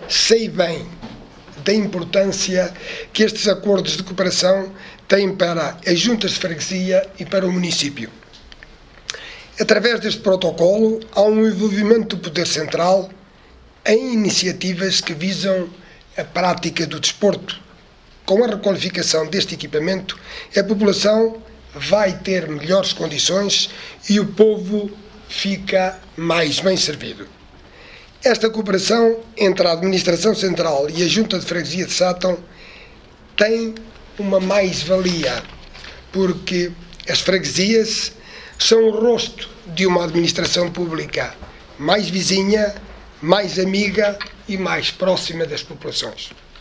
sei bem da importância que estes acordos de cooperação têm para as juntas de freguesia e para o município. Através deste protocolo, há um envolvimento do Poder Central em iniciativas que visam a prática do desporto. Com a requalificação deste equipamento, a população vai ter melhores condições e o povo fica mais bem servido. Esta cooperação entre a Administração Central e a Junta de Freguesia de Sátão tem uma mais-valia, porque as freguesias são o rosto de uma administração pública mais vizinha, mais amiga e mais próxima das populações.